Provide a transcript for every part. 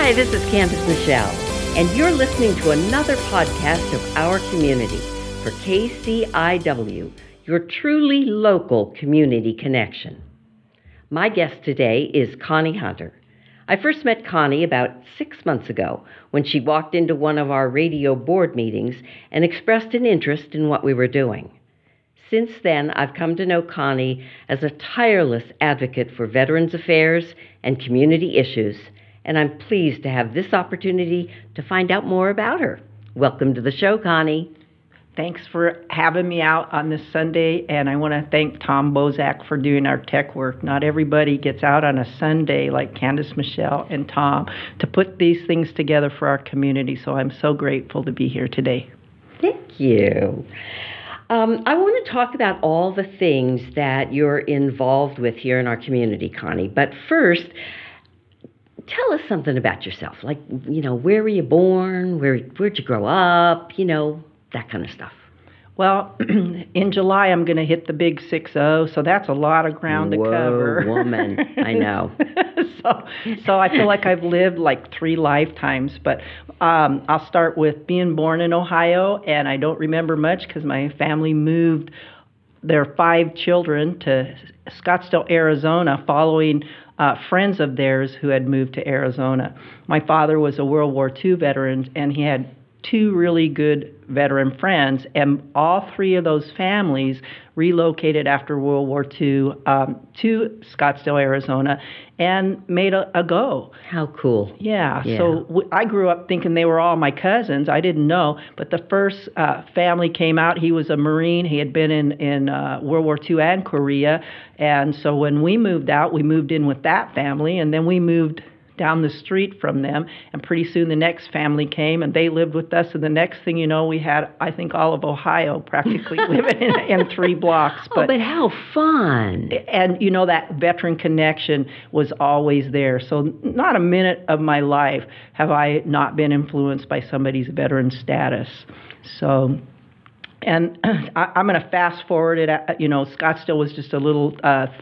Hi, this is Candace Michelle, and you're listening to another podcast of Our Community for KCIW, your truly local community connection. My guest today is Connie Hunter. I first met Connie about 6 months ago when she walked into one of our radio board meetings and expressed an interest in what we were doing. Since then, I've come to know Connie as a tireless advocate for Veterans Affairs and community issues, and I'm pleased to have this opportunity to find out more about her. Welcome to the show, Connie. Thanks for having me out on this Sunday, and I want to thank Tom Bozak for doing our tech work. Not everybody gets out on a Sunday like Candace Michelle and Tom to put these things together for our community, so I'm so grateful to be here today. Thank you. I want to talk about all the things that you're involved with here in our community, Connie, but first, tell us something about yourself, like, where were you born, where'd you grow up, that kind of stuff. Well, in July, I'm going to hit the big 6-0, so that's a lot of ground to cover. Whoa, woman, I know. So I feel like I've lived like 3 lifetimes, but I'll start with being born in Ohio, and I don't remember much because my family moved their 5 children to Scottsdale, Arizona, following friends of theirs who had moved to Arizona. My father was a World War II veteran, and he had 2 really good veteran friends, and all 3 of those families relocated after World War II to Scottsdale, Arizona, and made a go. How cool. Yeah. So I grew up thinking they were all my cousins. I didn't know, but the first family came out. He was a Marine. He had been in World War II and Korea, and so when we moved out, we moved in with that family, and then we moved down the street from them, and pretty soon the next family came, and they lived with us, and the next thing you know, we had, I think, all of Ohio practically living in 3 blocks. But how fun. And, that veteran connection was always there. So not a minute of my life have I not been influenced by somebody's veteran status. So... And I'm going to fast forward it. Scottsdale was just a little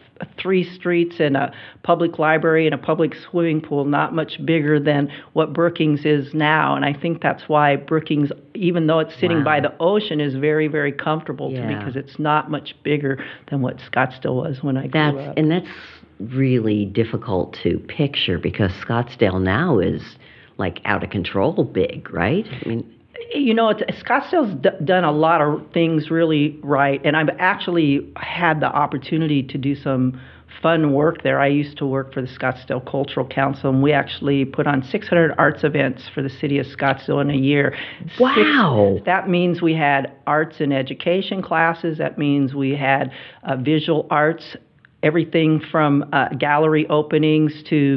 3 streets and a public library and a public swimming pool, not much bigger than what Brookings is now. And I think that's why Brookings, even though it's sitting by the ocean, is very, very comfortable to me because it's not much bigger than what Scottsdale was when I grew up. And that's really difficult to picture because Scottsdale now is like out of control big, right? I mean... Scottsdale's done a lot of things really right, and I've actually had the opportunity to do some fun work there. I used to work for the Scottsdale Cultural Council, and we actually put on 600 arts events for the city of Scottsdale in a year. Wow! That means we had arts and education classes. That means we had visual arts, everything from gallery openings to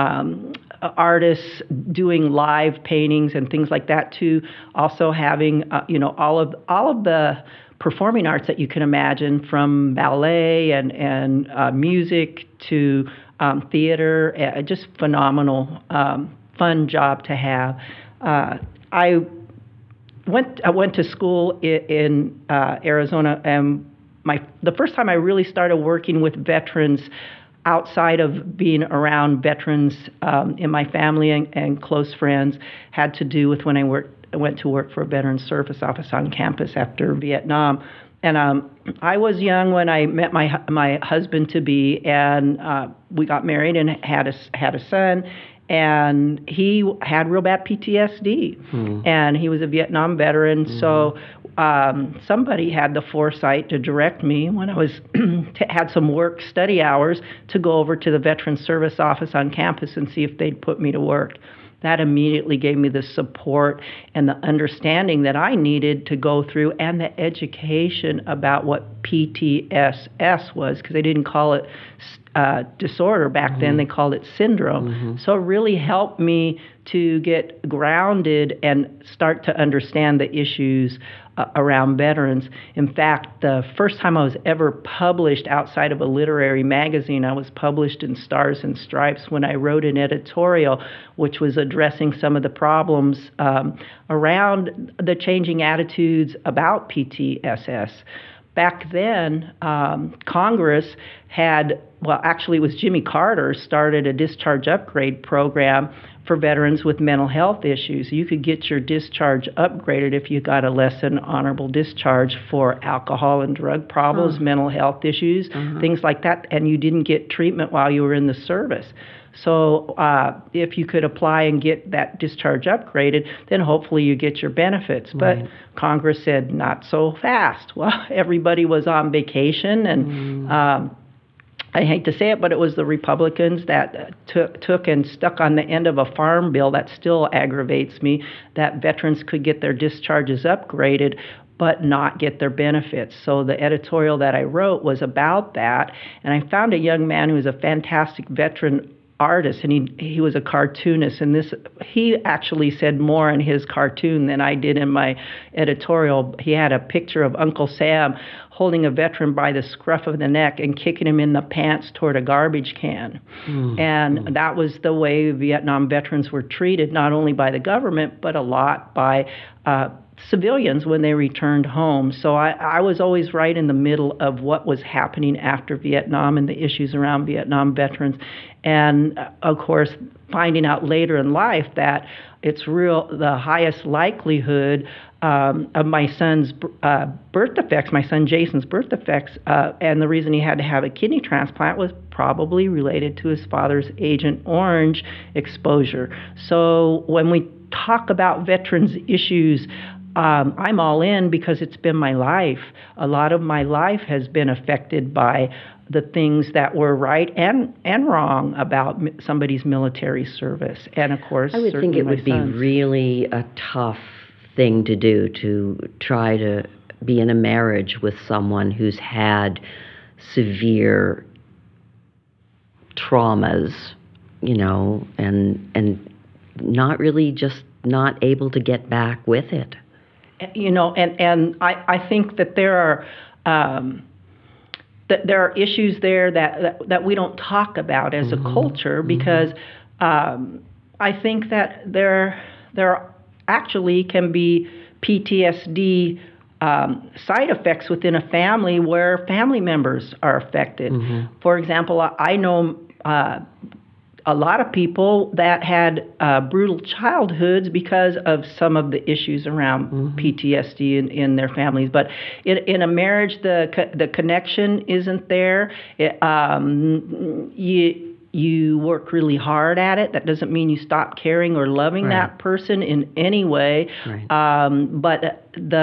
artists doing live paintings and things like that, to also having all of the performing arts that you can imagine, from ballet and music to theater. Just phenomenal, fun job to have. I went to school in Arizona, and the first time I really started working with veterans outside of being around veterans in my family and close friends had to do with when I went to work for a Veterans Service Office on campus after Vietnam. And I was young when I met my husband-to-be, and we got married and had a son. And he had real bad PTSD, and he was a Vietnam veteran. So somebody had the foresight to direct me when I was had some work study hours to go over to the Veterans Service Office on campus and see if they'd put me to work. That immediately gave me the support and the understanding that I needed to go through, and the education about what PTSS was, because they didn't call it disorder back then. They called it syndrome. So it really helped me to get grounded and start to understand the issues around veterans. In fact, the first time I was ever published outside of a literary magazine, I was published in Stars and Stripes when I wrote an editorial which was addressing some of the problems around the changing attitudes about PTSS. Back then, Congress actually it was Jimmy Carter started a discharge upgrade program for veterans with mental health issues. You could get your discharge upgraded if you got a less than honorable discharge for alcohol and drug problems, mental health issues, things like that, and you didn't get treatment while you were in the service. So if you could apply and get that discharge upgraded, then hopefully you get your benefits. But Congress said not so fast. Well, everybody was on vacation, and I hate to say it, but it was the Republicans that took and stuck on the end of a farm bill that still aggravates me, that veterans could get their discharges upgraded but not get their benefits. So the editorial that I wrote was about that, and I found a young man who was a fantastic veteran artist, and he was a cartoonist, and he actually said more in his cartoon than I did in my editorial. He had a picture of Uncle Sam holding a veteran by the scruff of the neck and kicking him in the pants toward a garbage can. And that was the way Vietnam veterans were treated, not only by the government, but a lot by civilians when they returned home. So I was always right in the middle of what was happening after Vietnam and the issues around Vietnam veterans. And of course, finding out later in life that it's the highest likelihood of my son's birth defects, my son Jason's birth defects, and the reason he had to have a kidney transplant was probably related to his father's Agent Orange exposure. So when we talk about veterans issues, I'm all in because it's been my life. A lot of my life has been affected by the things that were right and wrong about somebody's military service. And of course, I would think it would be really a tough thing to do, to try to be in a marriage with someone who's had severe traumas, and not really just not able to get back with it. And I think that there are issues there that we don't talk about as a culture, because I think that there actually can be PTSD side effects within a family where family members are affected. For example, I know a lot of people that had brutal childhoods because of some of the issues around PTSD in their families. But in a marriage, the connection isn't there. You work really hard at it. That doesn't mean you stop caring or loving that person in any way. But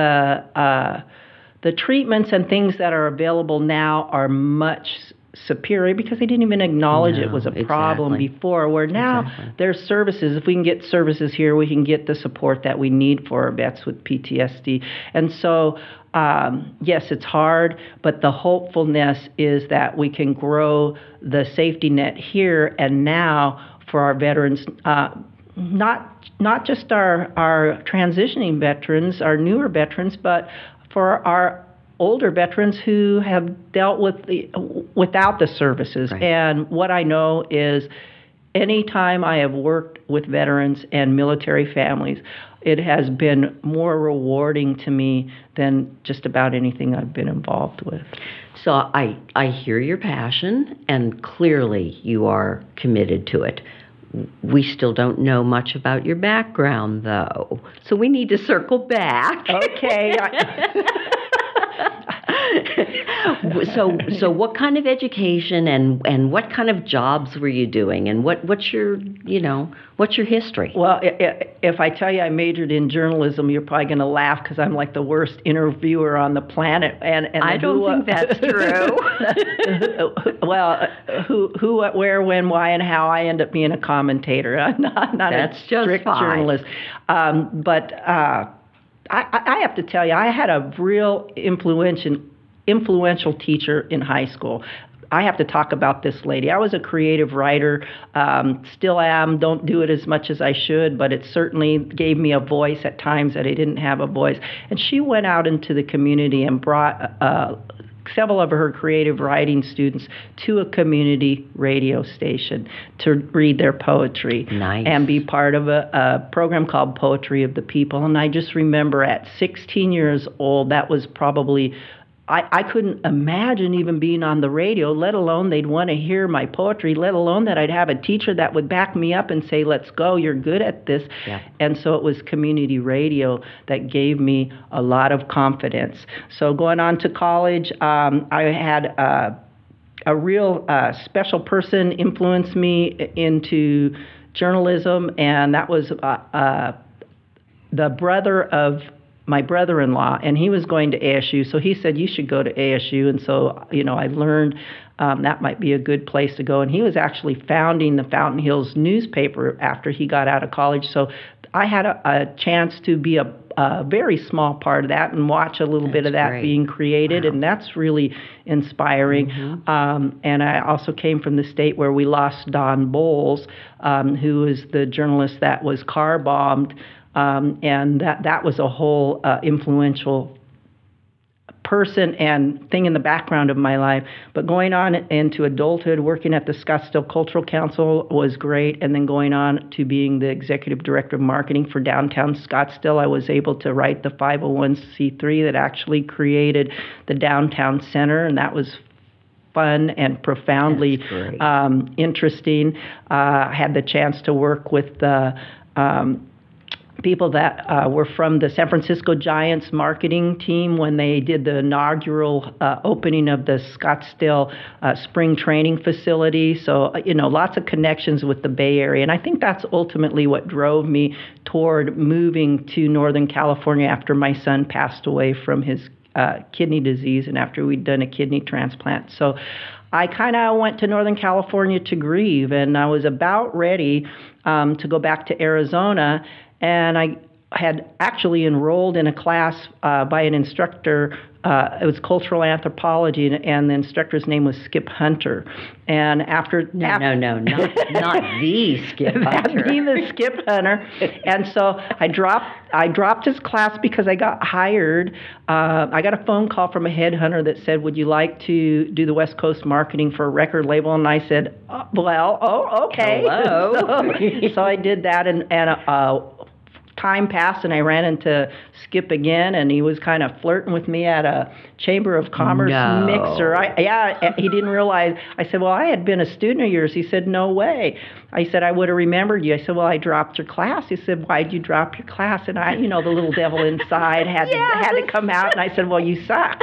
the treatments and things that are available now are much superior because they didn't even acknowledge it was a problem before, where now there's services. If we can get services here, we can get the support that we need for our vets with PTSD. And so, yes, it's hard, but the hopefulness is that we can grow the safety net here and now for our veterans, not just our transitioning veterans, our newer veterans, but for our older veterans who have dealt with without the services. And what I know is anytime I have worked with veterans and military families, it has been more rewarding to me than just about anything I've been involved with. So I hear your passion, and clearly you are committed to it. We still don't know much about your background, though, so we need to circle back. Okay. So what kind of education and what kind of jobs were you doing, and what's your history? Well, if I tell you I majored in journalism, you're probably going to laugh because I'm like the worst interviewer on the planet. And I don't think that's true. Well, who, what, where, when, why, and how I end up being a commentator. I'm not that's a strict journalist. But I have to tell you, I had a real influential teacher in high school. I have to talk about this lady. I was a creative writer, still am, don't do it as much as I should, but it certainly gave me a voice at times that I didn't have a voice. And she went out into the community and brought several of her creative writing students to a community radio station to read their poetry. Nice. And be part of a program called Poetry of the People. And I just remember at 16 years old, that was probably I couldn't imagine even being on the radio, let alone they'd want to hear my poetry, let alone that I'd have a teacher that would back me up and say, let's go, you're good at this. Yeah. And so it was community radio that gave me a lot of confidence. So going on to college, I had a real special person influence me into journalism, and that was the brother of my brother-in-law, and he was going to ASU, so he said, you should go to ASU, and so, I learned that might be a good place to go, and he was actually founding the Fountain Hills newspaper after he got out of college, so I had a chance to be a very small part of that and watch a little bit of that being created, wow. And that's really inspiring. Mm-hmm. And I also came from the state where we lost Don Bowles, who was the journalist that was car bombed, and that was a whole influential person and thing in the background of my life. But going on into adulthood, working at the Scottsdale Cultural Council was great, and then going on to being the executive director of marketing for downtown Scottsdale, I was able to write the 501c3 that actually created the downtown center, and that was fun and profoundly interesting. I had the chance to work with the people that were from the San Francisco Giants marketing team when they did the inaugural opening of the Scottsdale spring training facility. So, lots of connections with the Bay Area. And I think that's ultimately what drove me toward moving to Northern California after my son passed away from his kidney disease and after we'd done a kidney transplant. So I kind of went to Northern California to grieve, and I was about ready to go back to Arizona. And I had actually enrolled in a class by an instructor. It was cultural anthropology, and the instructor's name was Skip Hunter. And after not the Skip Hunter. The Skip Hunter. And so I dropped his class because I got hired. I got a phone call from a headhunter that said, "Would you like to do the West Coast marketing for a record label?" And I said, okay. Hello. So I did that, and time passed, and I ran into Skip again, and he was kind of flirting with me at a Chamber of Commerce mixer. He didn't realize. I said, well, I had been a student of yours. He said, no way. I said, I would have remembered you. I said, well, I dropped your class. He said, why'd you drop your class? And I, the little devil inside had to come out, and I said, well, you sucked.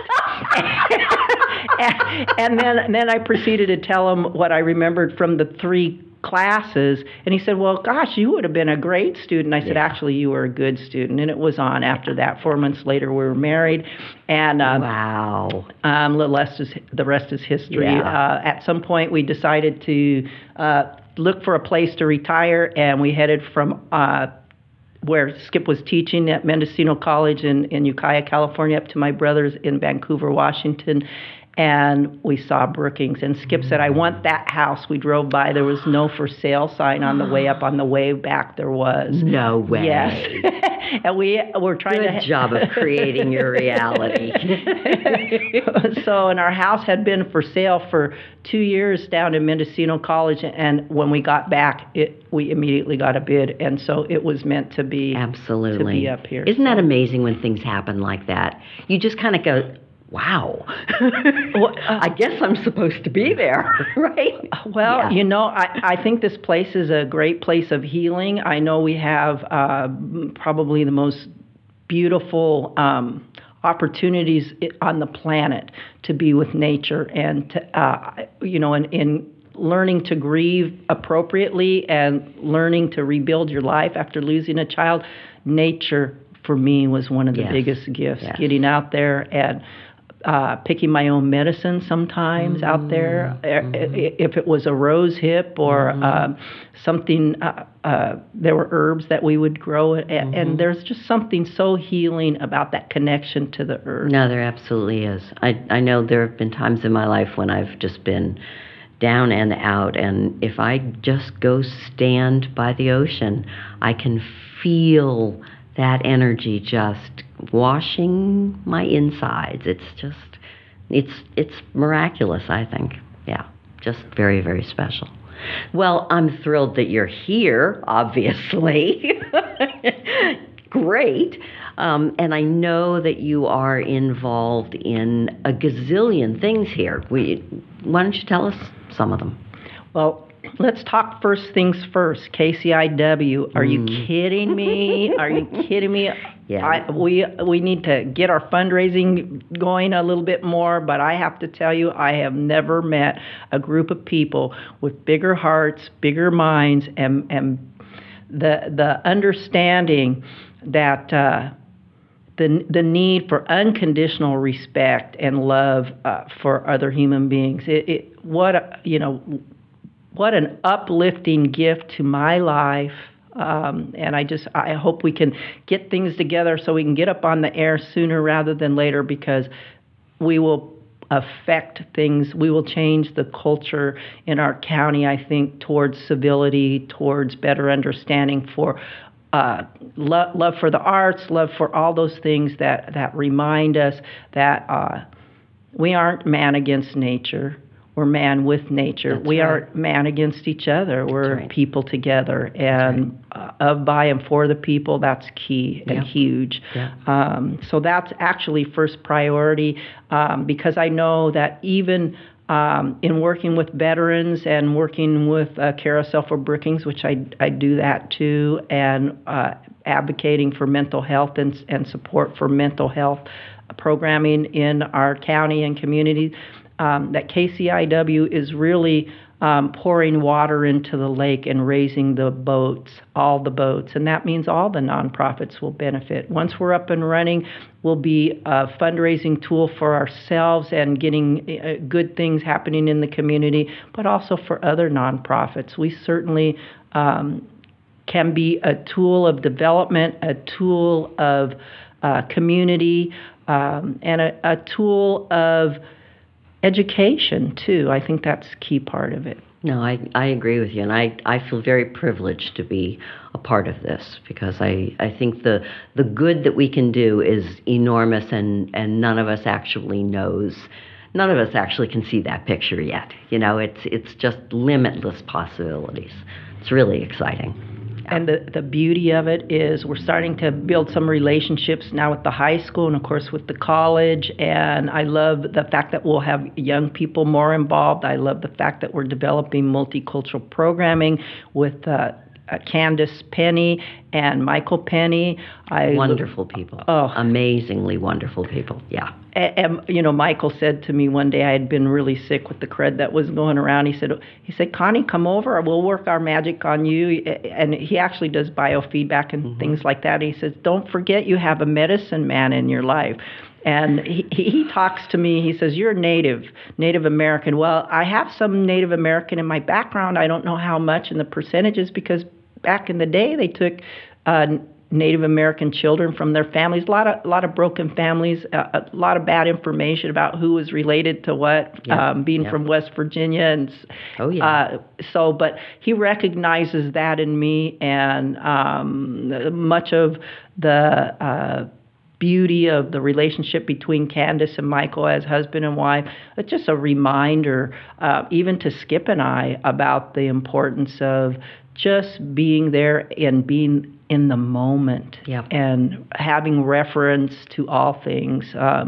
and then I proceeded to tell him what I remembered from the 3 classes, and he said, well, gosh, you would have been a great student. I said, actually, you were a good student. And it was on after that. 4 months later, we were married. And wow. The rest is history. Yeah. At some point, we decided to look for a place to retire, and we headed from where Skip was teaching at Mendocino College in Ukiah, California, up to my brother's in Vancouver, Washington. And we saw Brookings, and Skip said, I want that house. We drove by. There was no for sale sign on the way up. On the way back, there was. No way. Yes. And we were trying Good job of creating your reality. And our house had been for sale for 2 years down in Mendocino College, and when we got back, we immediately got a bid, and so it was meant to be. Absolutely. To be up here. Isn't that amazing when things happen like that? You just kind of go, wow, well, I guess I'm supposed to be there, right? Well, I think this place is a great place of healing. I know we have probably the most beautiful opportunities on the planet to be with nature and, in learning to grieve appropriately and learning to rebuild your life after losing a child. Nature, for me, was one of the biggest gifts, getting out there and picking my own medicine sometimes out there. If it was a rose hip or something, there were herbs that we would grow. And there's just something so healing about that connection to the earth. No, there absolutely is. I know there have been times in my life when I've just been down and out. And if I just go stand by the ocean, I can feel that energy just washing my insides. It's miraculous, I think. Yeah, just very, very special. Well, I'm thrilled that you're here, obviously. great. And I know that you are involved in a gazillion things here. Why don't you tell us some of them? Well, let's talk first things first. KCIW. Are you kidding me? Are you kidding me? Yeah. We need to get our fundraising going a little bit more, but I have to tell you, I have never met a group of people with bigger hearts, bigger minds, and the understanding that the need for unconditional respect and love for other human beings. What an uplifting gift to my life. And I hope we can get things together so we can get up on the air sooner rather than later, because we will affect things. We will change the culture in our county, I think, towards civility, towards better understanding for love for the arts, love for all those things that remind us that we aren't man against nature. We're man with nature. That's we right. aren't man against each other. We're right. people together. And of, by, and for the people, that's key and huge. Yeah. So that's actually first priority, because I know that even in working with veterans and working with Carousel for Brookings, which I do that too, and advocating for mental health and support for mental health programming in our county and communities, that KCIW is really pouring water into the lake and raising the boats, all the boats. And that means all the nonprofits will benefit. Once we're up and running, we'll be a fundraising tool for ourselves and getting good things happening in the community, but also for other nonprofits. We certainly can be a tool of development, a tool of community, and a tool of education, too. I think that's a key part of it. No, I agree with you, and I feel very privileged to be a part of this, because I think the good that we can do is enormous, and none of us actually knows. None of us actually can see that picture yet. It's just limitless possibilities. It's really exciting. And the beauty of it is we're starting to build some relationships now with the high school and, of course, with the college. And I love the fact that we'll have young people more involved. I love the fact that we're developing multicultural programming with Candace Penny and Michael Penny. Wonderful people. Oh. Amazingly wonderful people, yeah. And Michael said to me one day, I had been really sick with the crud that was going around. He said, Connie, come over. We'll work our magic on you. And he actually does biofeedback and things like that. He says, don't forget you have a medicine man in your life. And he talks to me. He says, you're Native American. Well, I have some Native American in my background. I don't know how much in the percentages, because back in the day they took Native American children from their families, a lot of broken families, a lot of bad information about who was related to what, being from West Virginia. And but he recognizes that in me, and much of the beauty of the relationship between Candace and Michael as husband and wife. It's just a reminder, even to Skip and I, about the importance of just being there and being in the moment, and having reference to all things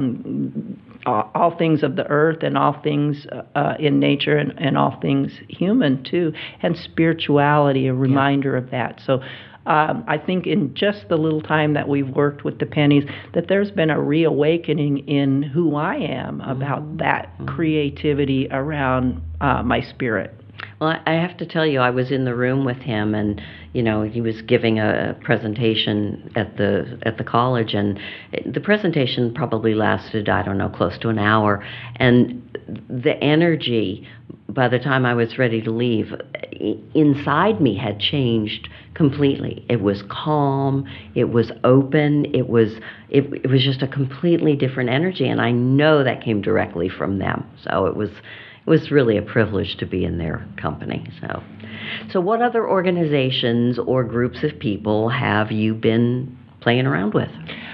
of the earth, and all things in nature, and all things human too, and spirituality, a reminder of that. So I think in just the little time that we've worked with the Pennies, that there's been a reawakening in who I am about that creativity around my spirit. Well, I have to tell you, I was in the room with him, and he was giving a presentation at the college, and the presentation probably lasted, I don't know, close to an hour, and the energy, by the time I was ready to leave, inside me had changed completely. It was calm, it was open, it was just a completely different energy, and I know that came directly from them. So it was really a privilege to be in their company. So what other organizations or groups of people have you been playing around with?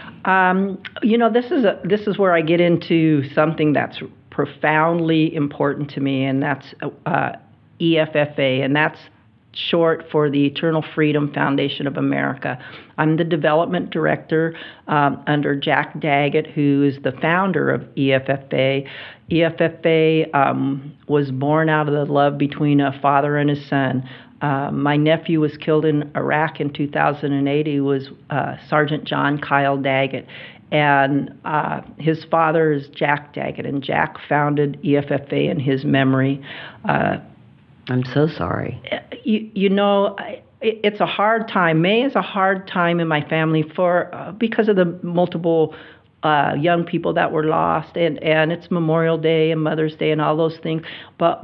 This is where I get into something that's profoundly important to me, and that's EFFA, and that's short for the Eternal Freedom Foundation of America. I'm the development director under Jack Daggett, who is the founder of EFFA. EFFA was born out of the love between a father and his son. My nephew was killed in Iraq in 2008. He was Sergeant John Kyle Daggett. And his father is Jack Daggett, and Jack founded EFFA in his memory. I'm so sorry. It's a hard time. May is a hard time in my family because of the multiple young people that were lost, and it's Memorial Day and Mother's Day and all those things. But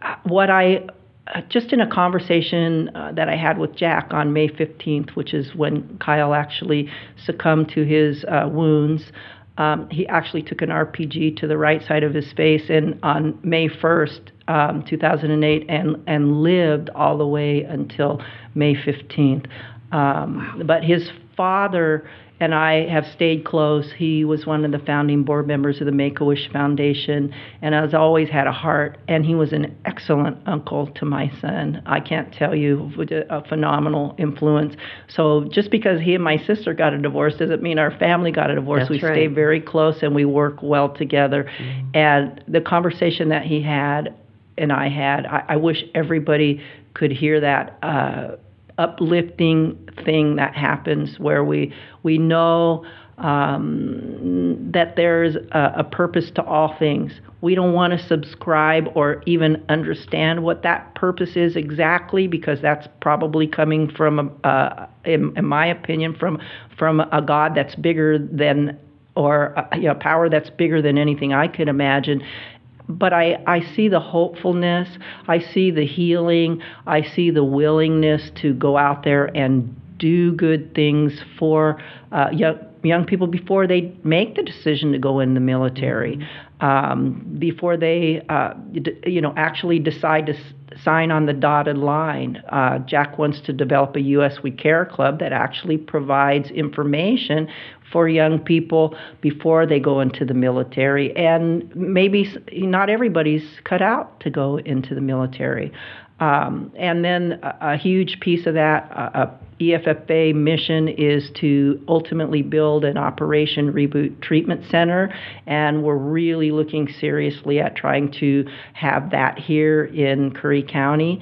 just in a conversation that I had with Jack on May 15th, which is when Kyle actually succumbed to his wounds, he actually took an RPG to the right side of his face on May 1st, 2008, and lived all the way until May 15th. But his father and I have stayed close. He was one of the founding board members of the Make-A-Wish Foundation, and has always had a heart, and he was an excellent uncle to my son. I can't tell you, a phenomenal influence. So just because he and my sister got a divorce doesn't mean our family got a divorce. That's we right. stay very close, and we work well together. Mm-hmm. And the conversation that he had and I had, I wish everybody could hear that uplifting thing that happens where we know that there's a purpose to all things. We don't want to subscribe or even understand what that purpose is exactly, because that's probably coming from, in my opinion, from a God that's bigger than, or a power that's bigger than anything I could imagine. But I see the hopefulness, I see the healing, I see the willingness to go out there and do good things for young people before they make the decision to go in the military, before they actually decide to sign on the dotted line. Jack wants to develop a U.S. We Care Club that actually provides information for young people before they go into the military. And maybe not everybody's cut out to go into the military. And then a huge piece of that EFFA mission is to ultimately build an Operation Reboot Treatment Center, and we're really looking seriously at trying to have that here in Curry County.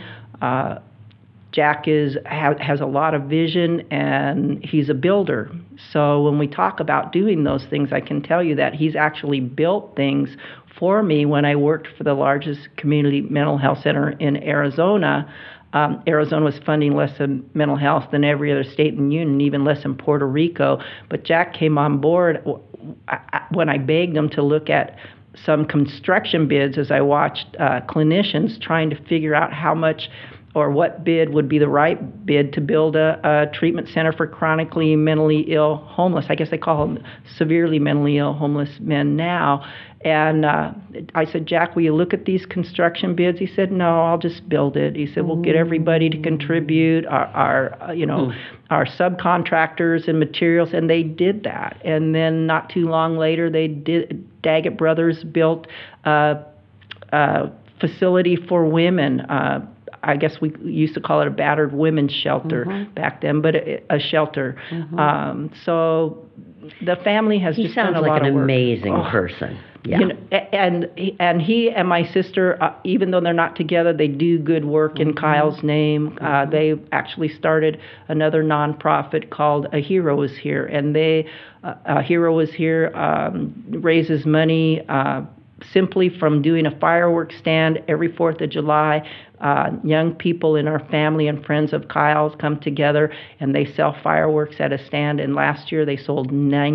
Jack has a lot of vision, and he's a builder. So when we talk about doing those things, I can tell you that he's actually built things for me when I worked for the largest community mental health center in Arizona. Arizona was funding less in mental health than every other state in the union, even less in Puerto Rico. But Jack came on board when I begged him to look at some construction bids, as I watched clinicians trying to figure out how much or what bid would be the right bid to build a treatment center for chronically mentally ill homeless. I guess they call them severely mentally ill homeless men now. And I said, Jack, will you look at these construction bids? He said, no, I'll just build it. He said, we'll get everybody to contribute, our subcontractors and materials, and they did that. And then not too long later, Daggett Brothers built a facility for women. I guess we used to call it a battered women's shelter back then, but a shelter. So the family has just done a lot of work. He sounds like an amazing person. Yeah. And he and my sister, even though they're not together, they do good work in Kyle's name. They actually started another nonprofit called A Hero Is Here, and A Hero Is Here raises money simply from doing a fireworks stand every 4th of July. Young people in our family and friends of Kyle's come together and they sell fireworks at a stand. And last year they sold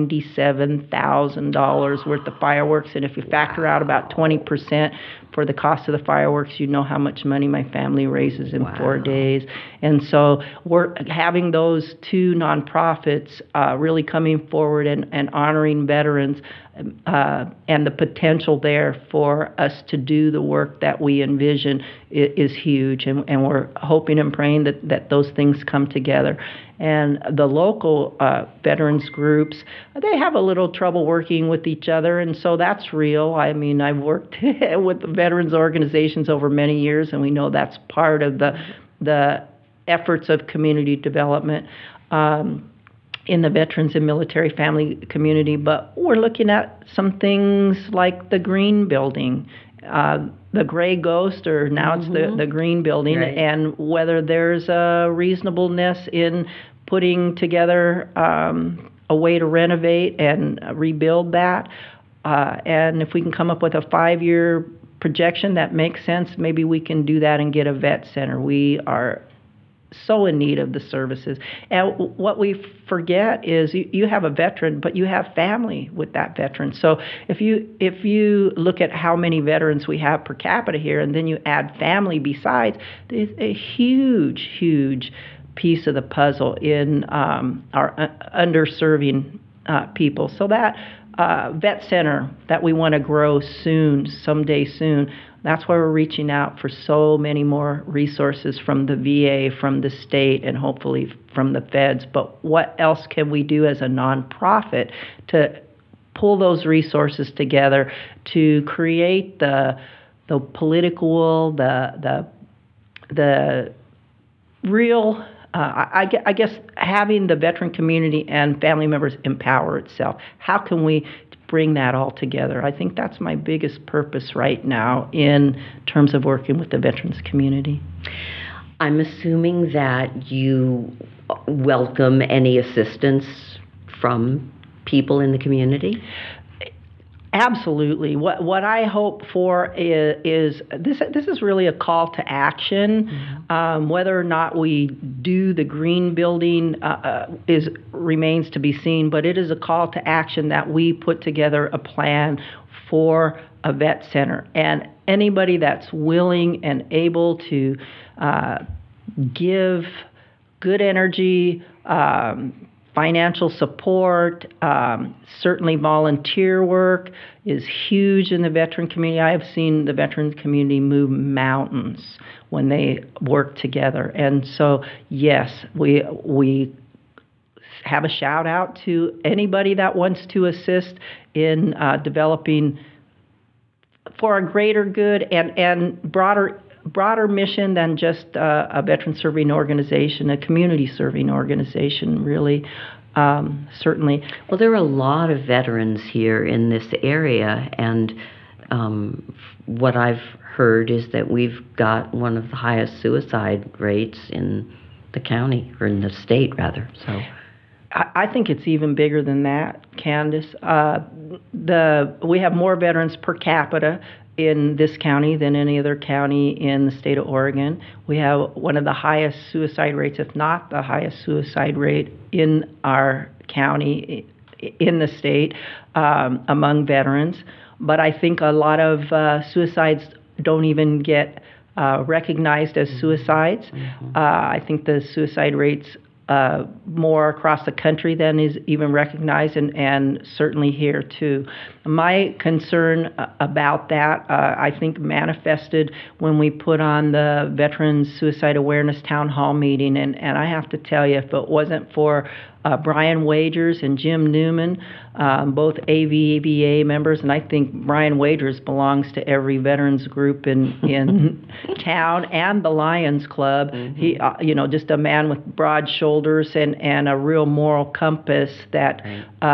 $97,000 worth of fireworks. And if you factor out about 20% for the cost of the fireworks, you know how much money my family raises in 4 days. And so we're having those two nonprofits really coming forward and honoring veterans and the potential there for us to do the work that we envision is huge, and we're hoping and praying that those things come together. And the local veterans groups, they have a little trouble working with each other, and so that's real. I mean, I've worked with the veterans organizations over many years, and we know that's part of the efforts of community development in the veterans and military family community, but we're looking at some things like the green building, the gray ghost, or now it's the green building, right. And whether there's a reasonableness in putting together a way to renovate and rebuild that. And if we can come up with a 5-year projection that makes sense, maybe we can do that and get a vet center. We are so in need of the services. And what we forget is you have a veteran, but you have family with that veteran. So if you look at how many veterans we have per capita here, and then you add family besides, there's a huge piece of the puzzle in our underserving people. So that vet center that we want to grow someday soon, that's why we're reaching out for so many more resources from the VA, from the state, and hopefully from the feds. But what else can we do as a nonprofit to pull those resources together to create the political, the real, I guess having the veteran community and family members empower itself. How can we bring that all together? I think that's my biggest purpose right now in terms of working with the veterans community. I'm assuming that you welcome any assistance from people in the community? Absolutely. What I hope for is this is really a call to action. Whether or not we do the green building remains to be seen, but it is a call to action that we put together a plan for a vet center. And anybody that's willing and able to give good energy, financial support, certainly volunteer work is huge in the veteran community. I have seen the veteran community move mountains when they work together. And so, yes, we have a shout out to anybody that wants to assist in developing for a greater good and broader mission than just a veteran serving organization, a community serving organization, really, certainly. Well, there are a lot of veterans here in this area, and what I've heard is that we've got one of the highest suicide rates in the county, or in the state, rather. So, I think it's even bigger than that, Candace. We have more veterans per capita in this county than any other county in the state of Oregon. We have one of the highest suicide rates, if not the highest suicide rate in our county, in the state, among veterans. But I think a lot of suicides don't even get recognized as suicides. I think the suicide rates more across the country than is even recognized, and certainly here too. My concern about that, I think, manifested when we put on the Veterans Suicide Awareness Town Hall meeting, and I have to tell you, if it wasn't for Brian Wagers and Jim Newman, both AVABA members, and I think Brian Wagers belongs to every veterans group in town, and the Lions Club. He, just a man with broad shoulders and a real moral compass that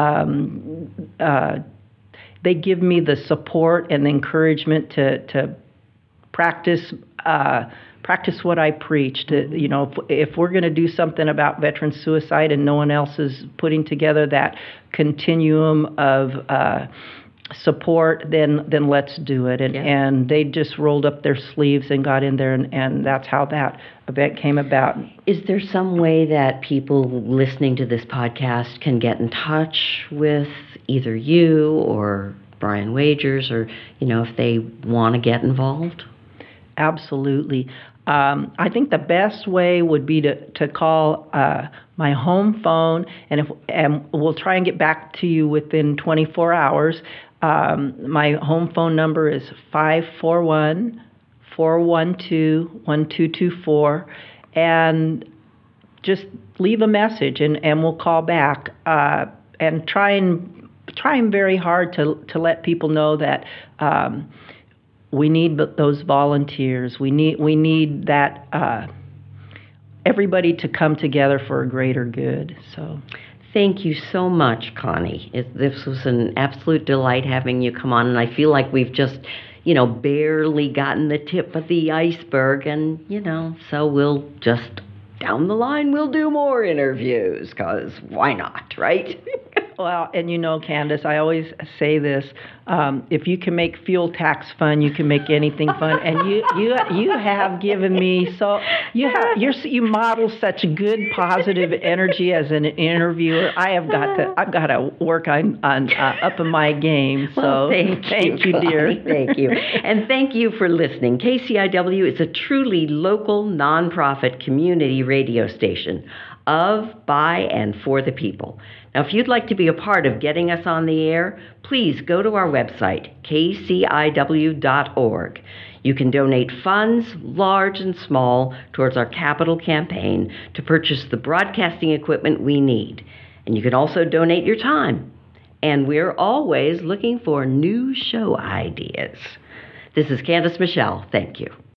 they give me the support and the encouragement to practice what I preach. If we're going to do something about veteran suicide and no one else is putting together that continuum of support, then let's do it. And they just rolled up their sleeves and got in there, and that's how that event came about. Is there some way that people listening to this podcast can get in touch with either you or Brian Wagers, or if they want to get involved? Absolutely. I think the best way would be to call my home phone, and we'll try and get back to you within 24 hours. My home phone number is 541-412-1224, and just leave a message, and we'll call back and trying very hard to let people know that we need those volunteers. We need that everybody to come together for a greater good. So. Thank you so much, Connie. This was an absolute delight having you come on, and I feel like we've just, barely gotten the tip of the iceberg, and, so we'll just, down the line, we'll do more interviews, because why not, right? Well, and Candace, I always say this: if you can make fuel tax fun, you can make anything fun. And you have given me you model such good positive energy as an interviewer. I've got to work on upping my game. So well, thank you, dear. Thank you, and thank you for listening. KCIW is a truly local, nonprofit community radio station of, by, and for the people. Now, if you'd like to be a part of getting us on the air, please go to our website, kciw.org. You can donate funds, large and small, towards our capital campaign to purchase the broadcasting equipment we need. And you can also donate your time. And we're always looking for new show ideas. This is Candace Michelle. Thank you.